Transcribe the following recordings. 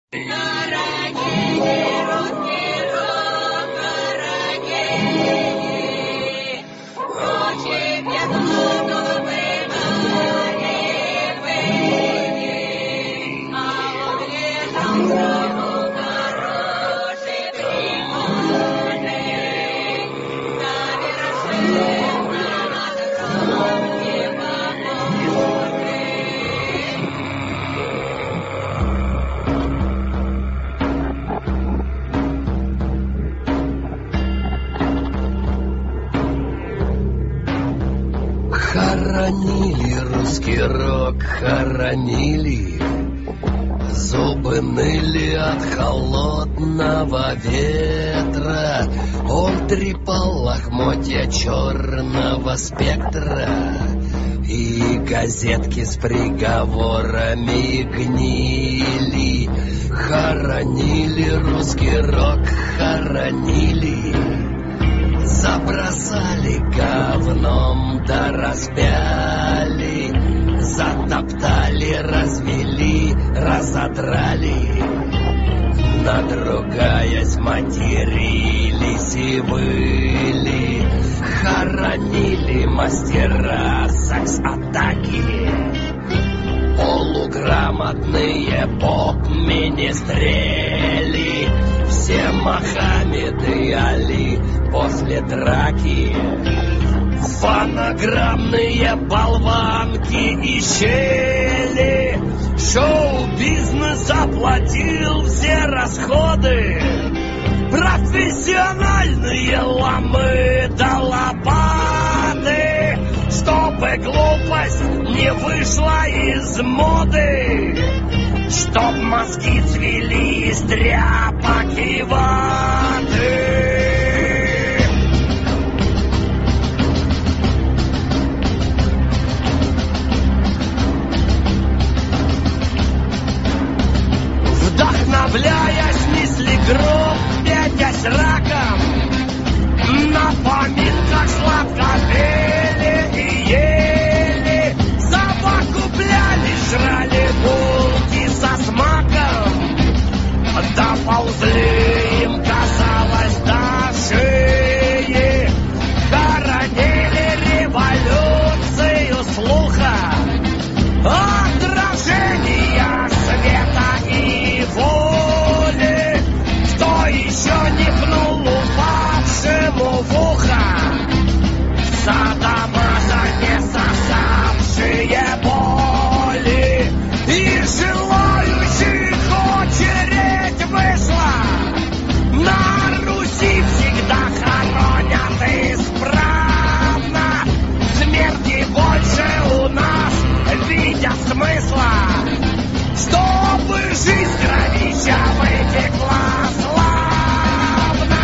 Хоронили русский рок, хоронили. Зубы ныли от холодного ветра. Он трепал лохмотья черного спектра. И газетки с приговорами гнили. Хоронили русский рок, хоронили. Забросали говном да распяли, затоптали, развели, разодрали. Надругаясь, матерились и выли. Хоронили мастера секс-атаки. Полуграмотные поп-министрели. Все Мохаммеды Али после драки. Фонограммные болванки и щели. Шоу-бизнес оплатил все расходы. Профессиональные ломы да лопаты, чтобы глупость не вышла из моды, чтоб мозги цвели из тряпок и ваты. Вдохновляясь, несли гроб, пятясь раком. На поминках сладко пели и ели. Собаку пляли, жрали булки со смаком. Доползли им, казалось, до шеи. Хоронили революцию слуха, отражения света и воли. Кто еще не пнул упавшему в ухо? Садомаза, не сосавшие боли. И желающих очередь вышла. На Руси всегда хоронят исправно. Смерти больше у нас видят смысла. Чтобы жизнь кровища вытекла славно.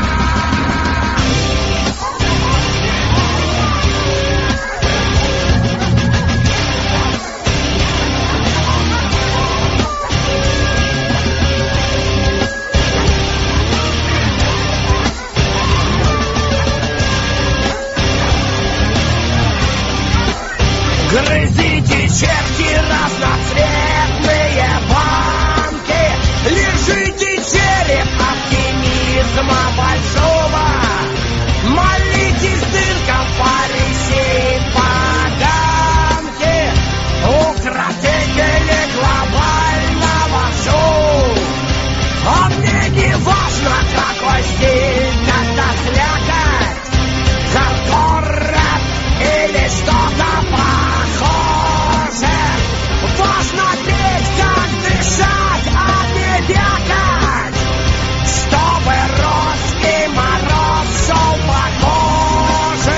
Грызите, черти, разноцветные банки. Лежите, череп оптимизма большого. Молитесь дыркам Парисей поганки. Укротители глобального шоу. А мне не важно, какой стиль надо слякать. Хардкор, рэп или что-то похоже. Важно петь, как дышать, а не вякать. Чтобы русский мороз шел по коже.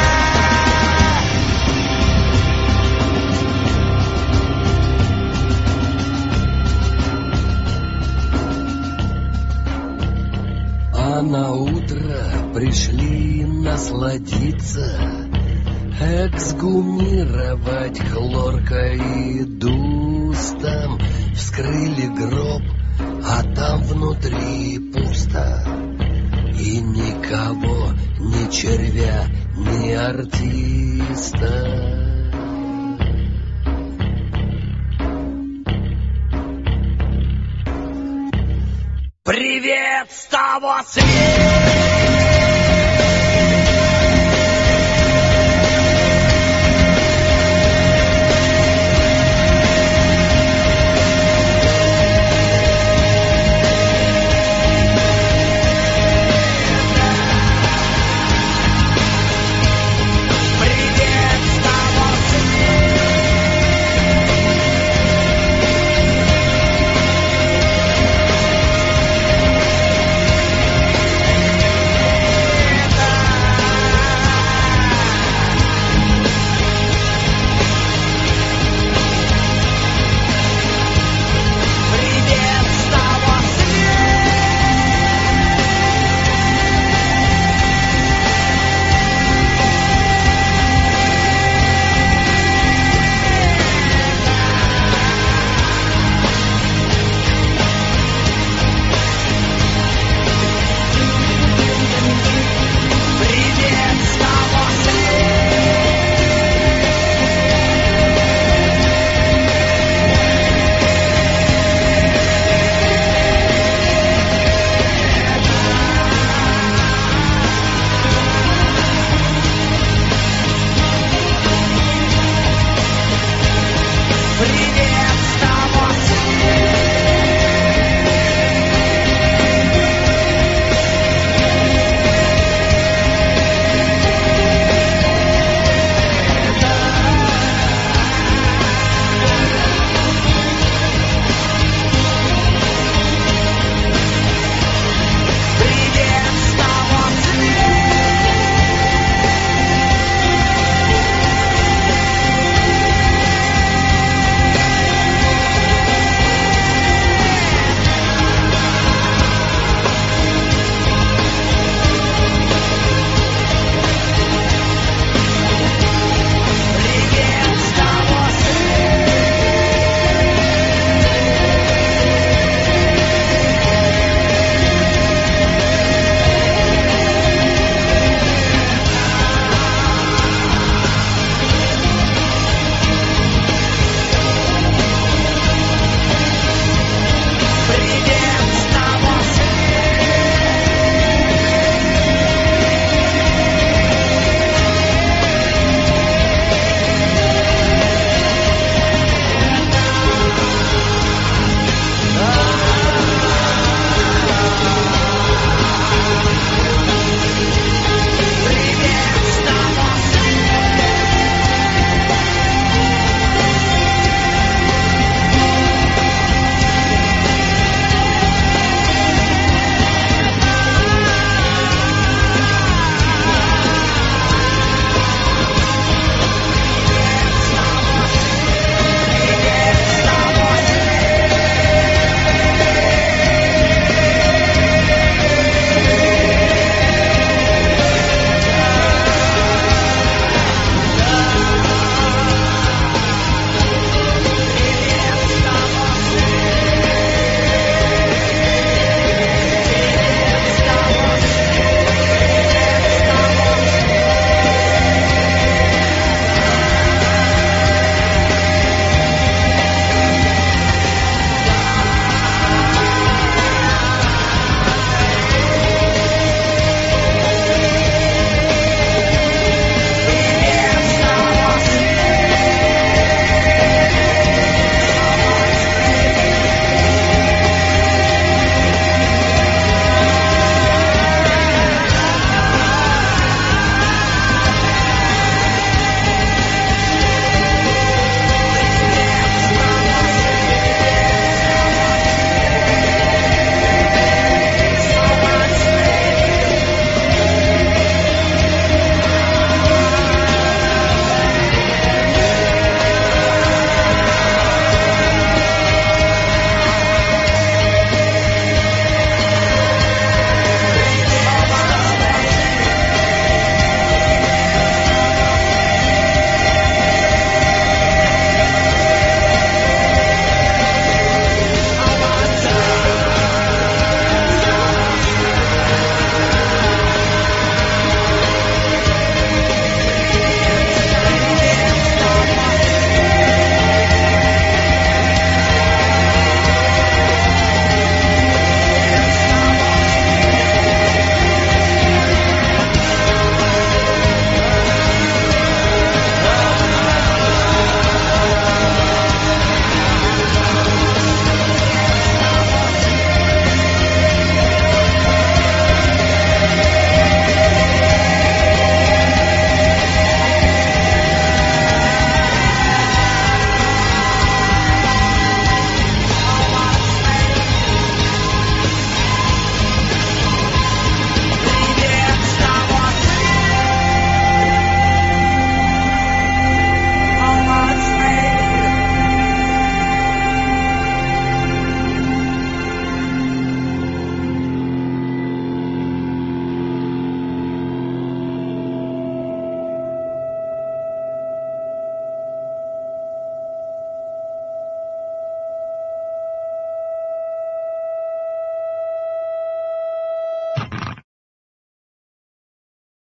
А на утро пришли насладиться, эксгумировать хлоркой и дустом. Вскрыли гроб, а там внутри пусто. И никого, ни червя, ни артиста. Привет с того света!